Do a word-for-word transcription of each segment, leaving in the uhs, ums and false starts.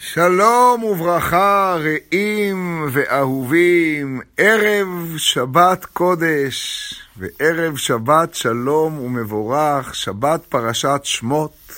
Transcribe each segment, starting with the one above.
שלום וברכה רעים ואהובים, ערב שבת קודש וערב שבת שלום ומבורך, שבת פרשת שמות.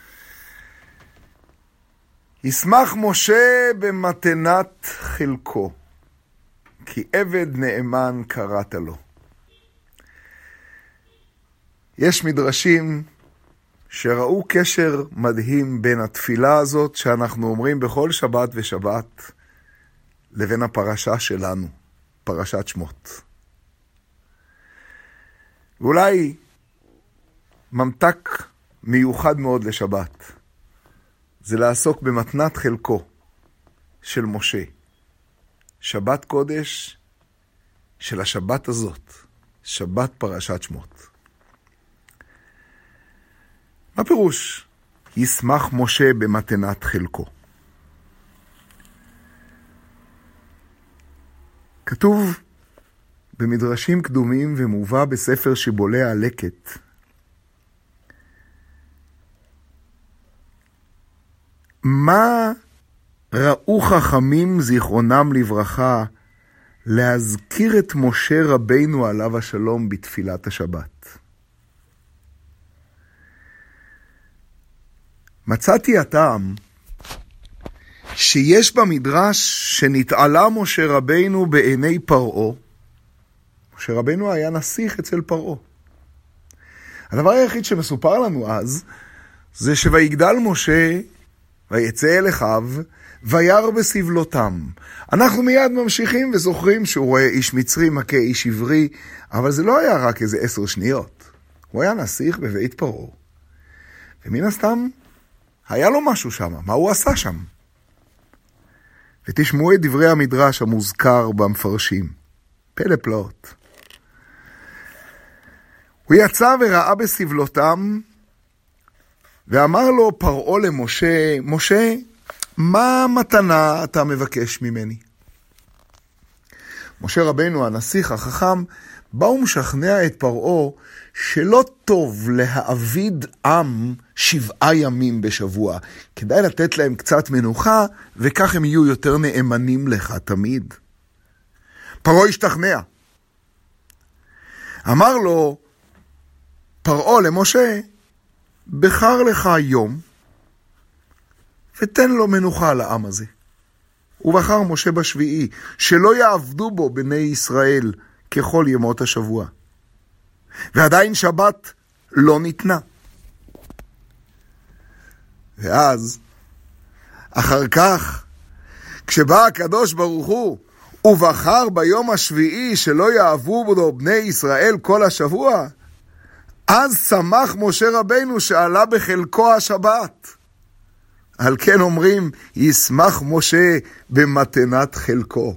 ישמח משה במתנת חלקו, כי עבד נאמן קראת לו. יש מדרשים שראו קשר מדהים בין התפילה הזאת שאנחנו אומרים בכל שבת ושבת לבין הפרשה שלנו, פרשת שמות. ואולי ממתק מיוחד מאוד לשבת זה לעסוק במתנת חלקו של משה, שבת קודש של השבת הזאת, שבת פרשת שמות. מה פירוש ישמח משה במתנת חלקו? כתוב במדרשים קדומים ומובא בספר שיבולי הלקט מה ראו חכמים זיכרונם לברכה להזכיר את משה רבינו עליו השלום בתפילת השבת. מצאתי הטעם שיש במדרש שנתעלה משה רבינו בעיני פרעה. משה רבינו היה נסיך אצל פרעה. הדבר היחיד שמסופר לנו אז זה שויגדל משה ויצא אל אחיו וירא בסבלותם. אנחנו מיד ממשיכים וזוכרים שהוא רואה איש מצרי מכה איש עברי, אבל זה לא היה רק איזה עשר שניות. הוא היה נסיך בבית פרעה. ומן הסתם היה לו משהו שם, מה הוא עשה שם? ותשמעו את דברי המדרש המוזכר במפרשים. פלא פלאות. הוא יצא וראה בסבלותם, ואמר לו פרעה למשה, משה, מה מתנה אתה מבקש ממני? משה רבינו הנסיך החכם, בא ומשכנע את פרעה שלא טוב להעביד עם שבעה ימים בשבוע. כדאי לתת להם קצת מנוחה, וכך הם יהיו יותר נאמנים לך תמיד. פרעה השתכנע. אמר לו פרעה למשה, בחר לך יום, ותן לו מנוחה לעם הזה. ובחר משה בשביעי, שלא יעבדו בו בני ישראל ככל ימות השבוע. ועדיין שבת לא ניתנה. ואז, אחר כך, כשבא הקדוש ברוך הוא, ובחר ביום השביעי שלא יעבדו בו בני ישראל כל השבוע, אז שמח משה רבינו שעלה בחלקו השבת. על כן אומרים, ישמח משה במתנת חלקו.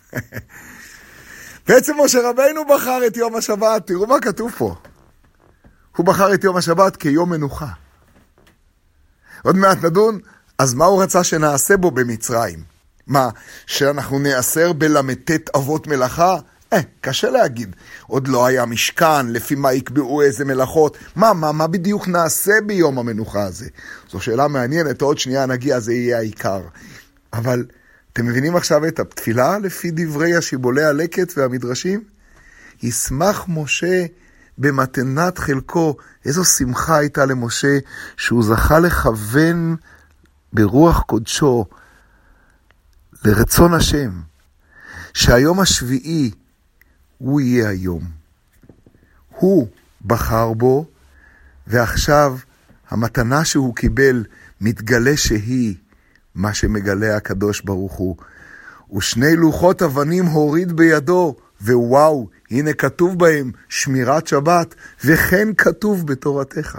בעצם משה רבינו בחר את יום השבת, תראו מה כתוב פה. הוא בחר את יום השבת כיום מנוחה. עוד מעט נדון, אז מה הוא רצה שנעשה בו במצרים? מה, שאנחנו נאסר בלמתת אבות מלאכה? אה, קשה להגיד. עוד לא היה משכן, לפי מה יקבעו איזה מלאכות. מה, מה, מה בדיוק נעשה ביום המנוחה הזה? זו שאלה מעניינת, עוד שנייה נגיע, זה יהיה העיקר. אבל אתם מבינים עכשיו את התפילה לפי דברי השיבולי הלקט והמדרשים? ישמח משה במתנת חלקו. איזו שמחה הייתה למשה שהוא זכה לכוון ברוח קודשו לרצון השם, שהיום השביעי הוא יהיה היום. הוא בחר בו, ועכשיו המתנה שהוא קיבל מתגלה שהיא מה שמגלה הקדוש ברוך הוא. ושני לוחות אבנים הוריד בידו, ווואו, הנה כתוב בהם שמירת שבת, וכן כתוב בתורתך.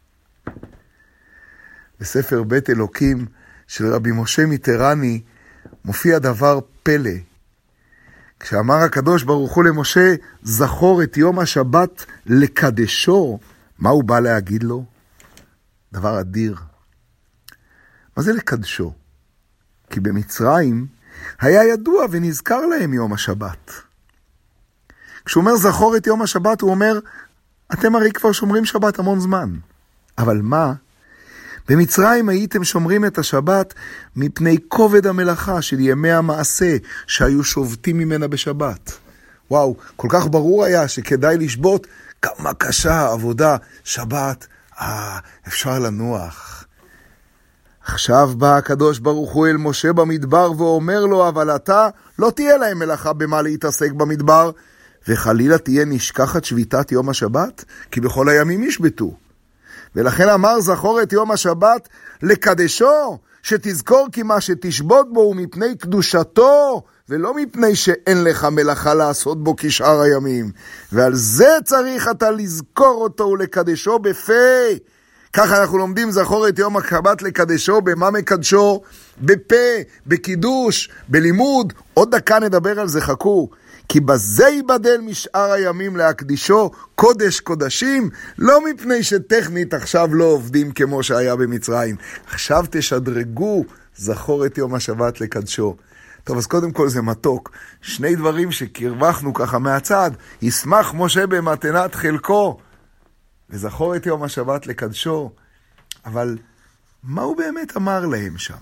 בספר בית אלוקים של רבי משה מיטרני מופיע דבר פלא. כשאמר הקדוש ברוך הוא למשה, זכור את יום השבת לקדשו, מה הוא בא להגיד לו? דבר אדיר. מה זה לקדשו? כי במצרים היה ידוע ונזכר להם יום השבת. כשהוא אומר זכור את יום השבת, הוא אומר, אתם הרי כבר שומרים שבת המון זמן. אבל מה? במצרים הייתם שומרים את השבת מפני כובד המלאכה של ימי המעשה שהיו שובתים ממנה בשבת. וואו, כל כך ברור היה שכדאי לשבות. כמה קשה העבודה, שבת, אה, אפשר לנוח. עכשיו בא הקדוש ברוך הוא אל משה במדבר ואומר לו, אבל אתה לא תהיה להם מלאכה במה להתעסק במדבר, וחלילה תהיה נשכחת שביתת יום השבת, כי בכל הימים ישבתו. ולכן אמר זכור את יום השבת לקדשו, שתזכור כי מה שתשבות בו הוא מפני קדושתו, ולא מפני שאין לך מלאכה לעשות בו כשאר הימים. ועל זה צריך אתה לזכור אותו ולקדשו בפה. ככה אנחנו לומדים זכור את יום השבת לקדשו. במה מקדשו? בפה, בקידוש, בלימוד. עוד דקה נדבר על זה, חכו. כי בזה ייבדל משאר הימים להקדישו קודש קודשים, לא מפני שטכנית עכשיו לא עובדים כמו שהיה במצרים. עכשיו תשדרגו זכור את יום השבת לקדשו. טוב, אז קודם כל זה מתוק. שני דברים שקרווחנו ככה מהצד. ישמח משה במתנת חלקו, וזכור את יום השבת לקדשו. אבל מה הוא באמת אמר להם שם?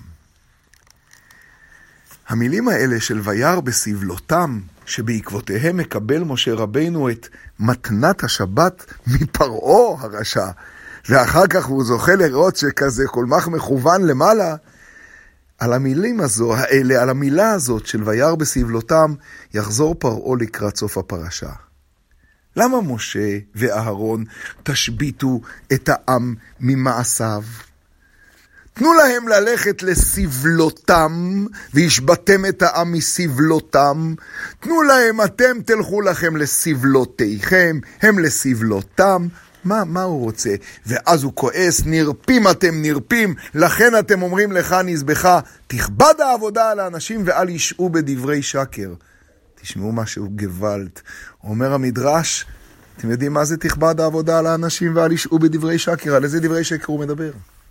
המילים האלה של וירא בסבלותם, שבעקבותיהם מקבל משה רבינו את מתנת השבת מפרעה הרשע, ואחר כך הוא זוכה לראות שכזה כל כך מכוון למעלה, על המילים הזו, האלה, על המילה הזאת של וירא בסבלותם, יחזור פרעה לקראת סוף הפרשה. למה משה ואהרון תשביתו את העם ממעשיו? תנו להם ללכת לסבלותם, וישבתם את העם מסבלותם. תנו להם, אתם תלכו לכם לסבלותיכם, הם לסבלותם. מה, מה הוא רוצה? ואז הוא כועס, נרפים אתם נרפים, לכן אתם אומרים לך נזבחה, תכבד העבודה על האנשים ואל ישעו בדברי שקר. תשמעו משהו גוואלד. אומר המדרש, אתם יודעים מה זה תכבד העבודה על האנשים ואל ישעו בדברי שקר? על איזה דברי שקר הוא מדבר?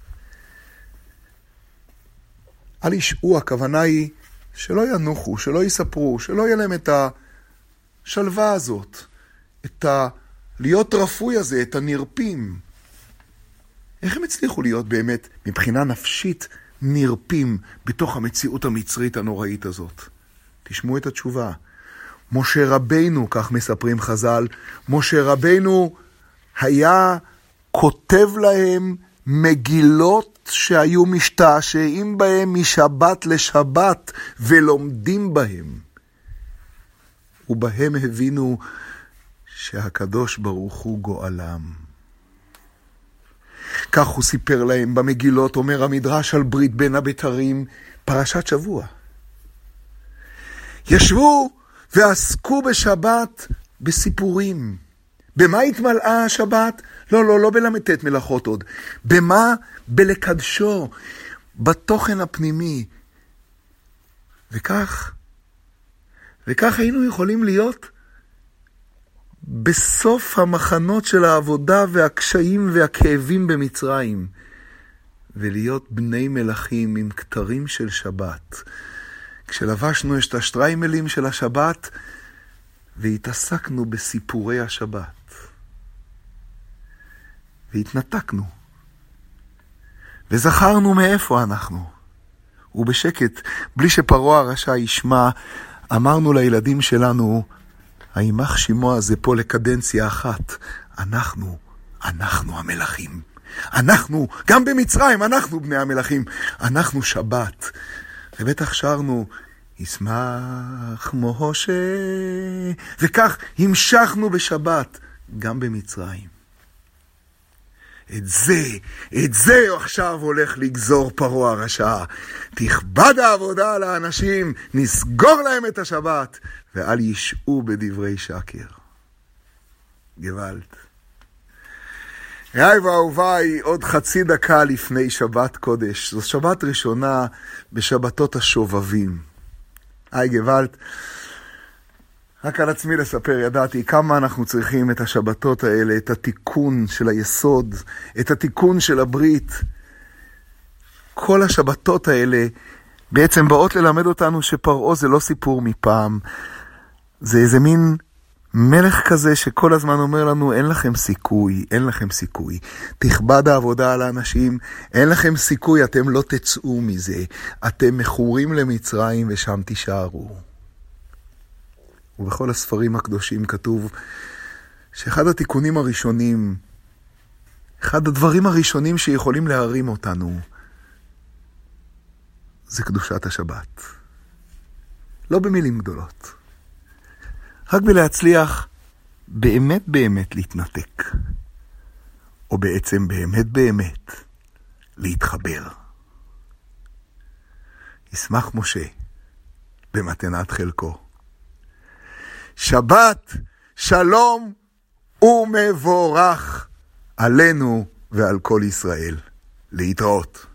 אל ישעו, הכוונה היא שלא ינוחו, שלא יספרו, שלא יהיה להם את השלווה הזאת, את ה... להיות רפוי הזה, את הנרפים. איך הם הצליחו להיות באמת, מבחינה נפשית, נרפים בתוך המציאות המצרית הנוראית הזאת? תשמעו את התשובה. משה רבינו, כך מספרים חז"ל, משה רבינו היה כותב להם מגילות שהיו משתעשעים בהם משבת לשבת ולומדים בהם. ובהם הבינו שהקדוש ברוך הוא גואלם. כך הוא סיפר להם במגילות, אומר המדרש על ברית בין הבתרים, פרשת שבוע. ישבו ועסקו בשבת בסיפורים. במה התמלאה השבת? לא, לא, לא בלמתת מלאכות עוד. במה? בלקדשו, בתוכן הפנימי. וכך, וכך היינו יכולים להיות בסוף המחנות של העבודה והקשיים והכאבים במצרים, ולהיות בני מלכים עם כתרים של שבת. כשלבשנו את השטריימלים של השבת, והתעסקנו בסיפורי השבת. והתנתקנו. וזכרנו מאיפה אנחנו. ובשקט, בלי שפרעה הרשע ישמע, אמרנו לילדים שלנו, הימח שמוע זה פה לקדנציה אחת. אנחנו, אנחנו המלכים. אנחנו, גם במצרים, אנחנו בני המלכים. אנחנו שבת. ובטח שרנו, ישמח משה. וכך המשכנו בשבת, גם במצרים. את זה, את זה עכשיו הולך לגזור פרעה הרשע. תכבד העבודה על האנשים, נסגור להם את השבת, ואל ישעו בדברי שקר. גוואלד. ראי ואהוביי, עוד חצי דקה לפני שבת קודש. זו שבת ראשונה בשבתות השובבים. היי גוואלד. רק על עצמי לספר, ידעתי כמה אנחנו צריכים את השבתות האלה, את התיקון של היסוד, את התיקון של הברית. כל השבתות האלה בעצם באות ללמד אותנו שפרעה זה לא סיפור מפעם, זה איזה מין מלך כזה שכל הזמן אומר לנו, אין לכם סיכוי, אין לכם סיכוי. תכבד העבודה על האנשים, אין לכם סיכוי, אתם לא תצאו מזה. אתם מכורים למצרים ושם תישארו. ובכל הספרים הקדושים כתוב שאחד התיקונים הראשונים, אחד הדברים הראשונים שיכולים להרים אותנו, זה קדושת השבת. לא במילים גדולות. רק בלהצליח באמת באמת להתנתק. או בעצם באמת באמת להתחבר. ישמח משה במתנת חלקו. שבת, שלום ומבורך עלינו ועל כל ישראל. להתראות.